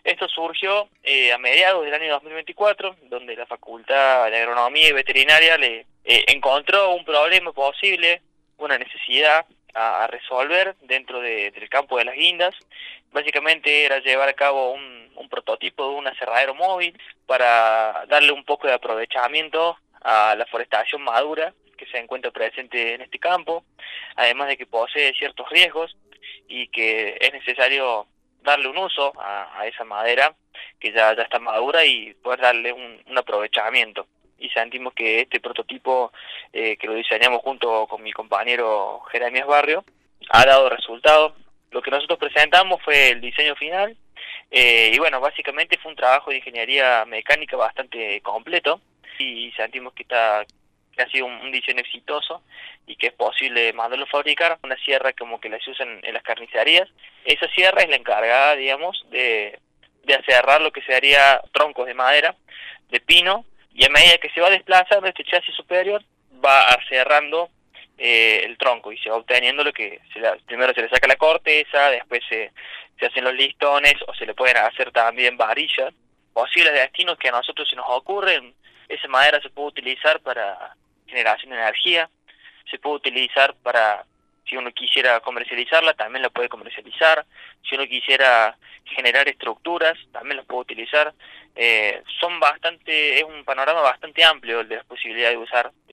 Esto surgió a mediados del año 2024, donde la Facultad de Agronomía y Veterinaria le encontró un problema posible, una necesidad a resolver dentro del campo de las guindas. Básicamente era llevar a cabo un prototipo de un aserradero móvil para darle un poco de aprovechamiento a la forestación madura que se encuentra presente en este campo, además de que posee ciertos riesgos y que es necesario darle un uso a esa madera que ya está madura y poder darle un aprovechamiento. Y sentimos que este prototipo, que lo diseñamos junto con mi compañero Jeremías Barrio, ha dado resultado. Lo que nosotros presentamos fue el diseño final, y bueno, básicamente fue un trabajo de ingeniería mecánica bastante completo y sentimos que ha sido un diseño exitoso y que es posible mandarlo a fabricar. Una sierra como que la se usan en las carnicerías. Esa sierra es la encargada, digamos, de aserrar lo que sería troncos de madera, de pino, y a medida que se va desplazando este chasis superior, va aserrando el tronco y se va obteniendo lo que primero se le saca la corteza, después se hacen los listones o se le pueden hacer también varillas. Posibles destinos que a nosotros se nos ocurren: esa madera se puede utilizar para generación de energía, se puede utilizar para, si uno quisiera comercializarla, también la puede comercializar. Si uno quisiera generar estructuras, también las puede utilizar. Es un panorama bastante amplio el de las posibilidades de usar